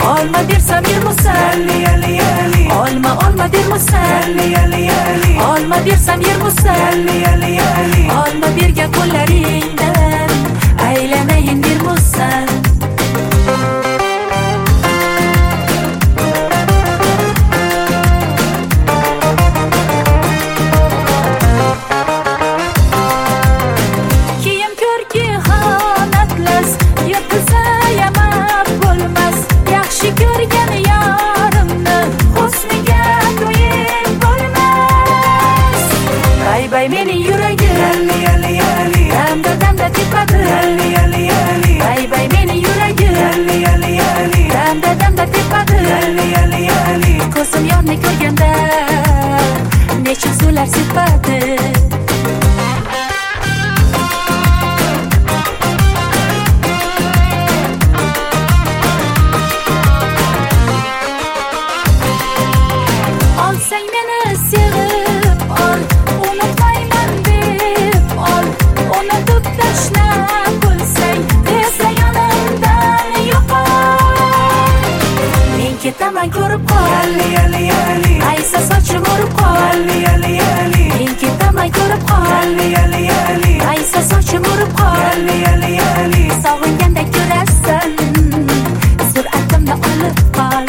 Olma bersam yer musalli, olma der musalli, olma bersam yer musalli, olma bergan qo'llaringdan aylanayin der musal. Kiyim ko'rki ham atlas, yirtilsa yamab bo'lmas. Yaxshi ko'rgan yorimni husniga to'yib bo'lmas. Bay mening yuragim, damda tepadi. Bay mening yuragim, damda tepadi. Ko'zim yorni ko'rganda nechun suvlar sepadi. Olsang meni sevib ol, unutmayman deb ol. Unutib tashlab qo'ysang, tezda yonimdan yo'qol. Men ketaman ko'rib qol, aysa sochim o'rib qol. Men ketaman ko'rib qol, aysa sochim o'rib qol. Sog'inganda ko'rasan, sur'atimni olib qol.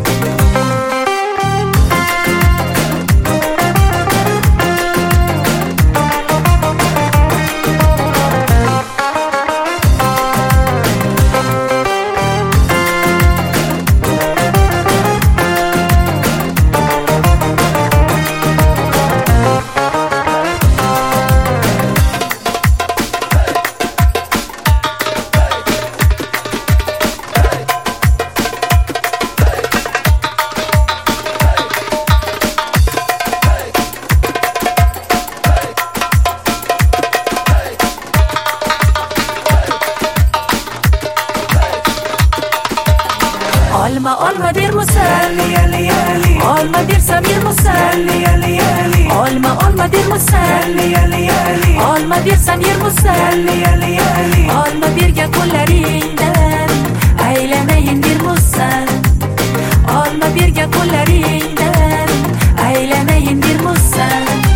Olma der musalli, olma bersam yer musalli, olma der musalli, olma bersam yer musalli, olma bergan qo'llaringdan aylanayin der musal. Olma bergan qo'llaringdan aylanayin der musal.